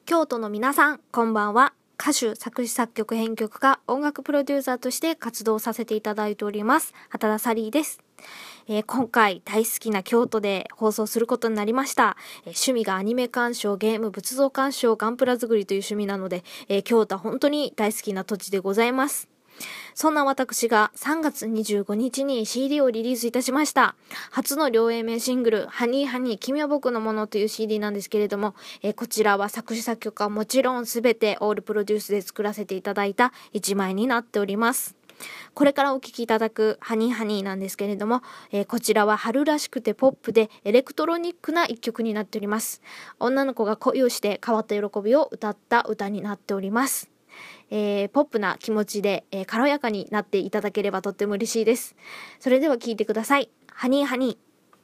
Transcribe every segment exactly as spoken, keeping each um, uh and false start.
京都の皆さん、こんばんは。歌手、作詞作曲編曲家、音楽プロデューサーとして活動させていただいております。畑田サリーです。えー、今回大好きな京都で放送することになりました。えー、趣味がアニメ鑑賞、ゲーム、仏像鑑賞、ガンプラ作りという趣味なので、えー、京都は本当に大好きな土地でございます。そんな私がさんがつにじゅうごにちに シーディー をリリースいたしました。初の両 エー 面シングル、ハニーハニー君は僕のものという シーディー なんですけれども、えー、こちらは作詞作曲はもちろんすべてオールプロデュースで作らせていただいたいちまいになっております。これからお聴きいただくハニーハニーなんですけれども、えー、こちらは春らしくてポップでエレクトロニックな一曲になっております。女の子が恋をして変わった喜びを歌った歌になっております。えー、ポップな気持ちで、えー、軽やかになっていただければとっても嬉しいです。それでは聴いてください。ハニーハニー。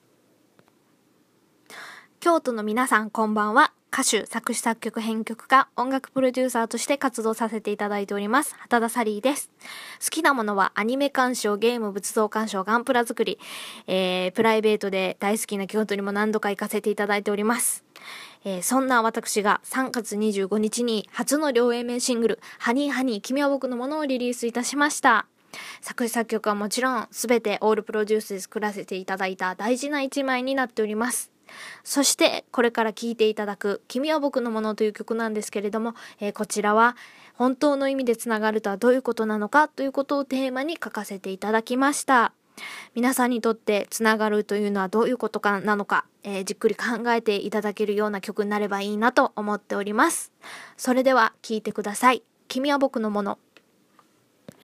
京都の皆さんこんばんは。歌手、作詞作曲編曲家、音楽プロデューサーとして活動させていただいております。畑田サリーです。好きなものはアニメ鑑賞、ゲーム、仏像鑑賞、ガンプラ作り、えー、プライベートで大好きな京都にも何度か行かせていただいております。えー、そんな私がさんがつにじゅうごにちに初の両 エー 面シングル、ハニーハニー君は僕のものをリリースいたしました。作詞作曲はもちろんすべてオールプロデュースで作らせていただいた大事な一枚になっております。そしてこれから聴いていただく君は僕のものという曲なんですけれども、えー、こちらは本当の意味でつながるとはどういうことなのかということをテーマに書かせていただきました。皆さんにとってつながるというのはどういうことかなのか、えー、じっくり考えていただけるような曲になればいいなと思っております。それでは聴いてください。君は僕のもの。